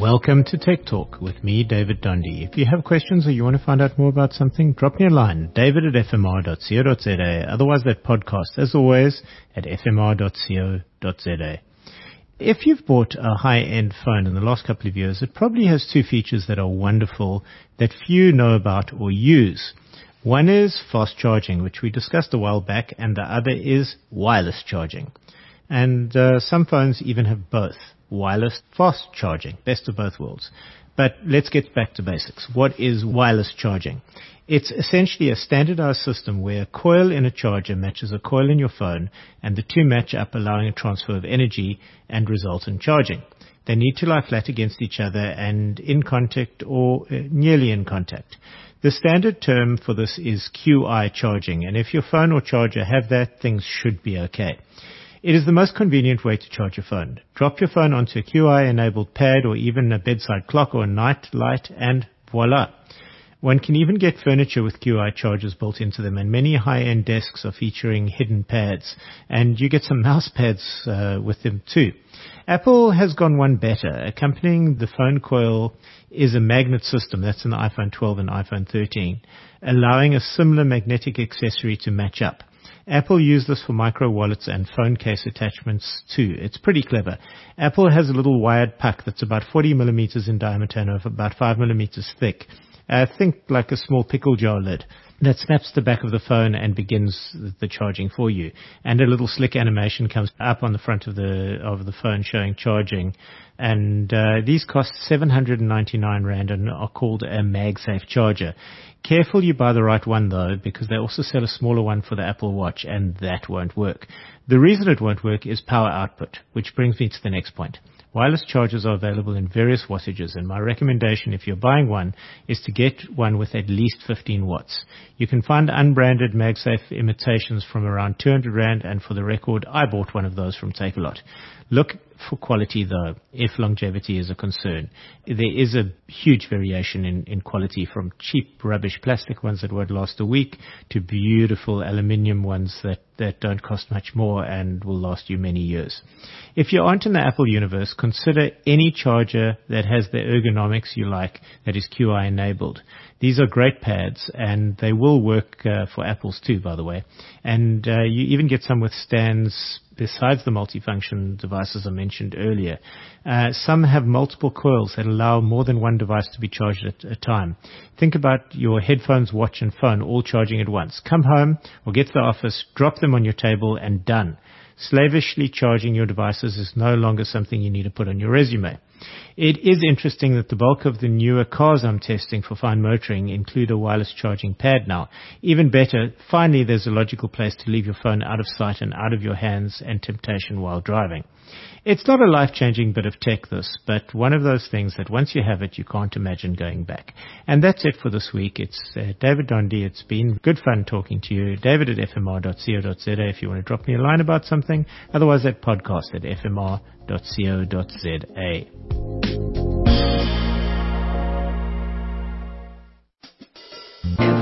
Welcome to Tech Talk with me, David Dundee. If you have questions or you want to find out more about something, drop me a line, david@fmr.co.za. Otherwise, that podcast, as always, at fmr.co.za. If you've bought a high-end phone in the last couple of years, it probably has two features that are wonderful that few know about or use. One is fast charging, which we discussed a while back, and the other is wireless charging. And some phones even have both. Wireless fast charging, best of both worlds. But let's get back to basics. What is wireless charging? It's essentially a standardized system where a coil in a charger matches a coil in your phone, and the two match up, allowing a transfer of energy and result in charging. They need to lie flat against each other and in contact or nearly in contact. The standard term for this is QI charging, and if your phone or charger have that, things should be okay. It is the most convenient way to charge your phone. Drop your phone onto a QI-enabled pad or even a bedside clock or a night light, and voila. One can even get furniture with QI chargers built into them, and many high-end desks are featuring hidden pads, and you get some mouse pads with them too. Apple has gone one better. Accompanying the phone coil is a magnet system, that's in the iPhone 12 and iPhone 13, allowing a similar magnetic accessory to match up. Apple used this for micro wallets and phone case attachments too. It's pretty clever. Apple has a little wired puck that's about 40 millimeters in diameter and about 5 millimeters thick. Think like a small pickle jar lid that snaps the back of the phone and begins the charging for you. And a little slick animation comes up on the front of the phone showing charging. And these cost 799 Rand and are called a MagSafe charger. Careful you buy the right one though, because they also sell a smaller one for the Apple Watch, and that won't work. The reason it won't work is power output, which brings me to the next point. Wireless chargers are available in various wattages, and my recommendation if you're buying one is to get one with at least 15 watts. You can find unbranded MagSafe imitations from around 200 Rand, and for the record, I bought one of those from Takealot. Look for quality though, if longevity is a concern. There is a huge variation in quality, from cheap rubbish plastic ones that won't last a week to beautiful aluminium ones that don't cost much more and will last you many years. If you aren't in the Apple universe, consider any charger that has the ergonomics you like that is QI enabled. These are great pads, and they will work for Apples too, by the way. And you even get some with stands besides the multifunction devices I mentioned earlier. Some have multiple coils that allow more than one device to be charged at a time. Think about your headphones, watch, and phone all charging at once. Come home or get to the office, drop them on your table, and done. Slavishly charging your devices is no longer something you need to put on your resume. It is interesting that the bulk of the newer cars I'm testing for fine motoring include a wireless charging pad now. Even better, finally there's a logical place to leave your phone out of sight and out of your hands and temptation while driving. It's not a life-changing bit of tech, this, but one of those things that once you have it, you can't imagine going back. And that's it for this week. It's David Dundee. It's been good fun talking to you. David@fmr.co.za if you want to drop me a line about something. Otherwise, that podcast at fmr.co.za.